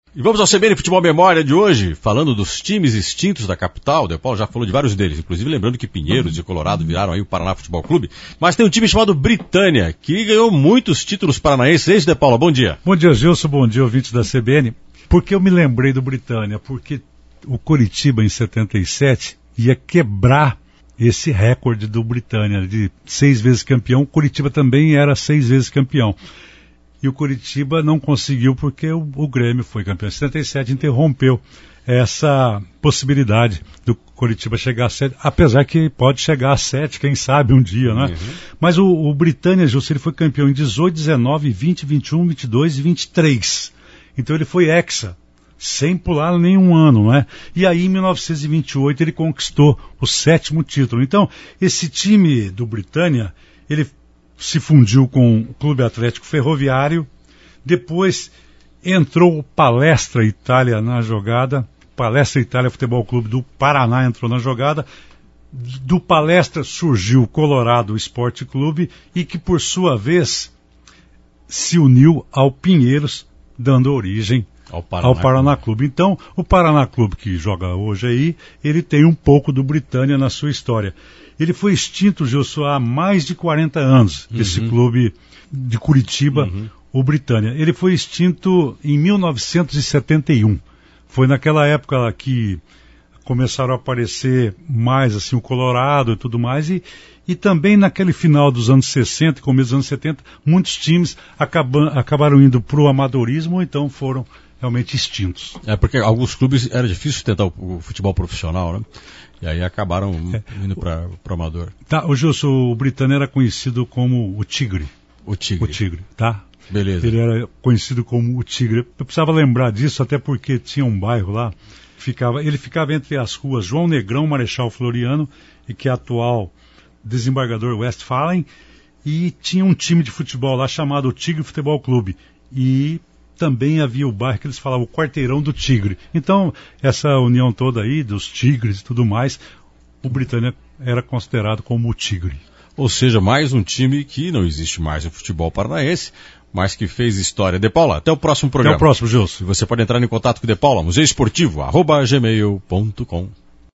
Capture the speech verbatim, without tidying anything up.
E vamos ao C B N Futebol Memória de hoje, falando dos times extintos da capital. O De Paulo já falou de vários deles, inclusive lembrando que Pinheiros e Colorado viraram aí o Paraná Futebol Clube. Mas tem um time chamado Britânia, que ganhou muitos títulos paranaenses. É isso, De Paulo? Bom dia. Bom dia, Gilson. Bom dia, ouvintes da C B N. Por que eu me lembrei do Britânia? Porque o Coritiba, em setenta e sete, ia quebrar esse recorde do Britânia, de seis vezes campeão. O Coritiba também era seis vezes campeão. E o Coritiba não conseguiu porque o, o Grêmio foi campeão. Em setenta e sete interrompeu essa possibilidade do Coritiba chegar a sete, apesar que pode chegar a sete, quem sabe um dia, né? Uhum. Mas o, o Britânia, Gilson, ele foi campeão em dezoito, dezenove, vinte, vinte e um, vinte e dois e vinte e três. Então ele foi hexa, sem pular nenhum ano, não é? E aí em mil novecentos e vinte e oito ele conquistou o sétimo título. Então esse time do Britânia, ele se fundiu com o Clube Atlético Ferroviário, depois entrou o Palestra Itália na jogada, Palestra Itália Futebol Clube do Paraná entrou na jogada, do Palestra surgiu o Colorado Esporte Clube e que por sua vez se uniu ao Pinheiros, dando origem ao Paraná, ao Paraná Clube. Então, o Paraná Clube que joga hoje aí, ele tem um pouco do Britânia na sua história. Ele foi extinto, Gilson, há mais de quarenta anos, uhum. esse clube de Curitiba, uhum. o Britânia. Ele foi extinto em mil novecentos e setenta e um. Foi naquela época que começaram a aparecer mais assim o Colorado e tudo mais, e, e também naquele final dos anos sessenta, começo dos anos setenta, muitos times acabam, acabaram indo para o amadorismo ou então foram realmente extintos. É porque alguns clubes era difícil tentar o, o futebol profissional, né? E aí acabaram é. indo para o amador. Tá, o Gilson, o Britânia era conhecido como o Tigre. O Tigre. O Tigre, tá? Beleza. Ele era conhecido como o Tigre. Eu precisava lembrar disso, até porque tinha um bairro lá, ficava, ele ficava entre as ruas João Negrão, Marechal Floriano, e que é atual desembargador Westphalen, e tinha um time de futebol lá chamado Tigre Futebol Clube. E também havia o bairro que eles falavam o Quarteirão do Tigre. Então, essa união toda aí, dos tigres e tudo mais, o Britânia era considerado como o Tigre. Ou seja, mais um time que não existe mais no futebol paranaense, mas que fez história. De Paula, até o próximo programa. Até o próximo, Gilson. Você pode entrar em contato com o De Paula, museu esportivo, arroba gmail ponto com.